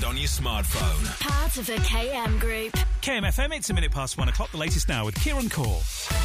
on your smartphone. Part of the KM Group. KMFM, it's a minute past 1 o'clock. The latest now with Kieran Core.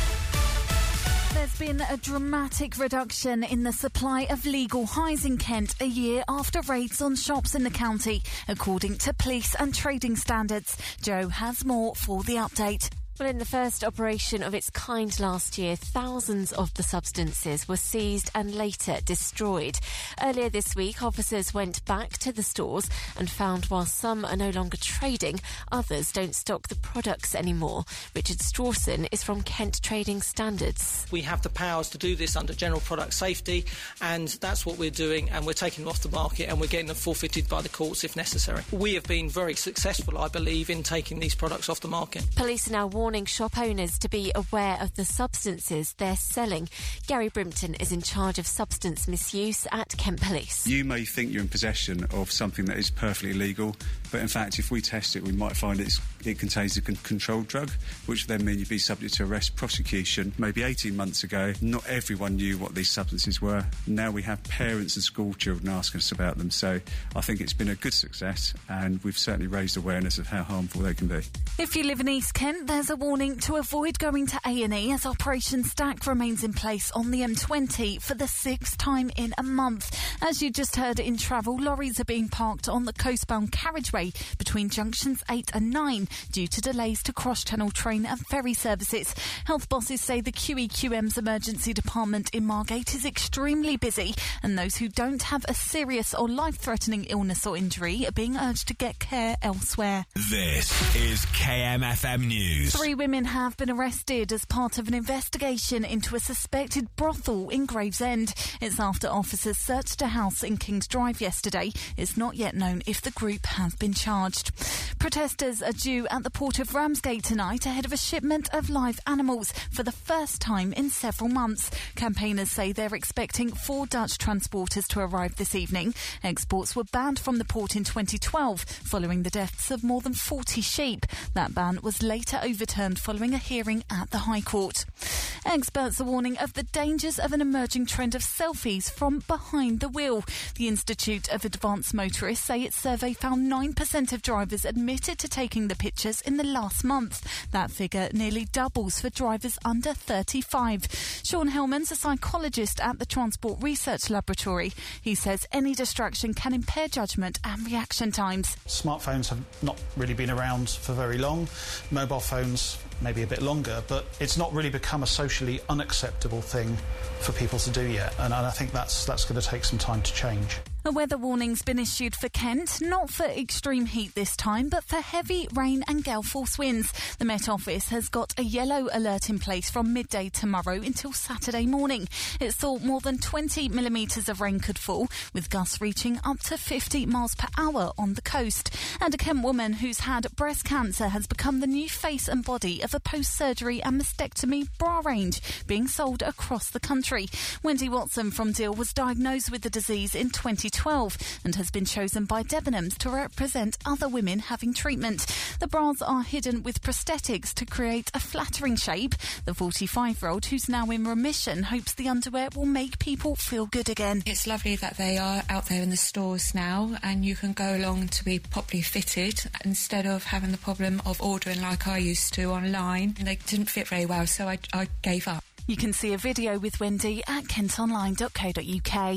There's been a dramatic reduction in the supply of legal highs in Kent a year after raids on shops in the county, according to police and trading standards. Joe has more for the update. Well, in the first operation of its kind last year, thousands of the substances were seized and later destroyed. Earlier this week, officers went back to the stores and found while some are no longer trading, others don't stock the products anymore. Richard Strawson is from Kent Trading Standards. We have the powers to do this under general product safety, and that's what we're doing, and we're taking them off the market and we're getting them forfeited by the courts if necessary. We have been very successful, I believe, in taking these products off the market. Police are now warning shop owners to be aware of the substances they're selling. Gary Brimpton is in charge of substance misuse at Kent Police. You may think you're in possession of something that is perfectly legal, but in fact if we test it we might find it contains a controlled drug, which would then mean you'd be subject to arrest, prosecution. Maybe 18 months ago not everyone knew what these substances were. Now we have parents and school children asking us about them, so I think it's been a good success and we've certainly raised awareness of how harmful they can be. If you live in East Kent, there's a warning to avoid going to A&E as Operation Stack remains in place on the M20 for the 6th time in a month. As you just heard in travel, lorries are being parked on the coastbound carriageway between junctions 8 and 9 due to delays to cross-channel train and ferry services. Health bosses say the QEQM's emergency department in Margate is extremely busy, and those who don't have a serious or life-threatening illness or injury are being urged to get care elsewhere. This is KMFM News. 3 women have been arrested as part of an investigation into a suspected brothel in Gravesend. It's after officers searched a house in King's Drive yesterday. It's not yet known if the group have been charged. Protesters are due at the port of Ramsgate tonight ahead of a shipment of live animals for the first time in several months. Campaigners say they're expecting 4 Dutch transporters to arrive this evening. Exports were banned from the port in 2012 following the deaths of more than 40 sheep. That ban was later overturned following a hearing at the High Court. Experts are warning of the dangers of an emerging trend of selfies from behind the wheel. The Institute of Advanced Motorists say its survey found 9% of drivers admitted to taking the pictures in the last month. That figure nearly doubles for drivers under 35. Sean Hellman's a psychologist at the Transport Research Laboratory. He says any distraction can impair judgment and reaction times. Smartphones have not really been around for very long. Mobile phones maybe a bit longer, but it's not really become a socially unacceptable thing for people to do yet, and I think that's going to take some time to change. A weather warning's been issued for Kent, not for extreme heat this time, but for heavy rain and gale force winds. The Met Office has got a yellow alert in place from midday tomorrow until Saturday morning. It's thought more than 20 millimetres of rain could fall, with gusts reaching up to 50 miles per hour on the coast. And a Kent woman who's had breast cancer has become the new face and body of a post-surgery and mastectomy bra range being sold across the country. Wendy Watson from Deal was diagnosed with the disease in 2012 and has been chosen by Debenhams to represent other women having treatment. The bras are hidden with prosthetics to create a flattering shape. The 45-year-old, who's now in remission, hopes the underwear will make people feel good again. It's lovely that they are out there in the stores now and you can go along to be properly fitted instead of having the problem of ordering like I used to online. They didn't fit very well, so I gave up. You can see a video with Wendy at kentonline.co.uk.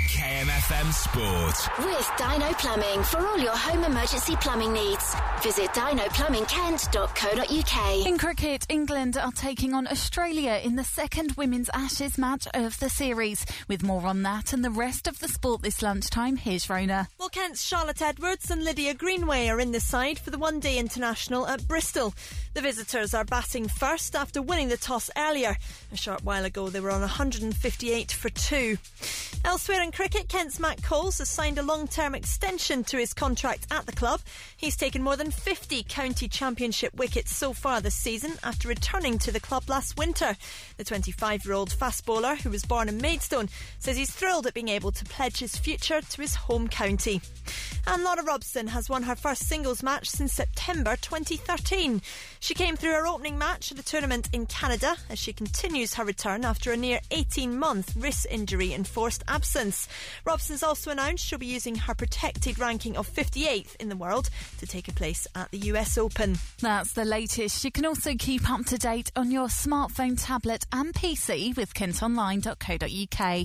KMFM Sport. With Dino Plumbing for all your home emergency plumbing needs. Visit dinoplumbingkent.co.uk. In cricket, England are taking on Australia in the second Women's Ashes match of the series. With more on that and the rest of the sport this lunchtime, here's Rona. Well, Kent's Charlotte Edwards and Lydia Greenway are in the side for the one-day international at Bristol. The visitors are batting first after winning the toss earlier. A short while ago, they were on 158 for 2. Elsewhere in cricket, Kent's Matt Coles has signed a long-term extension to his contract at the club. He's taken more than 50 county championship wickets so far this season after returning to the club last winter. The 25-year-old fast bowler, who was born in Maidstone, says he's thrilled at being able to pledge his future to his home county. And Laura Robson has won her first singles match since September 2013. She came through her opening match at the tournament in Canada as she continues her return after a near 18-month wrist injury and forced absence. Robson's also announced she'll be using her protected ranking of 58th in the world to take a place at the US Open. That's the latest. You can also keep up to date on your smartphone, tablet and PC with kentonline.co.uk.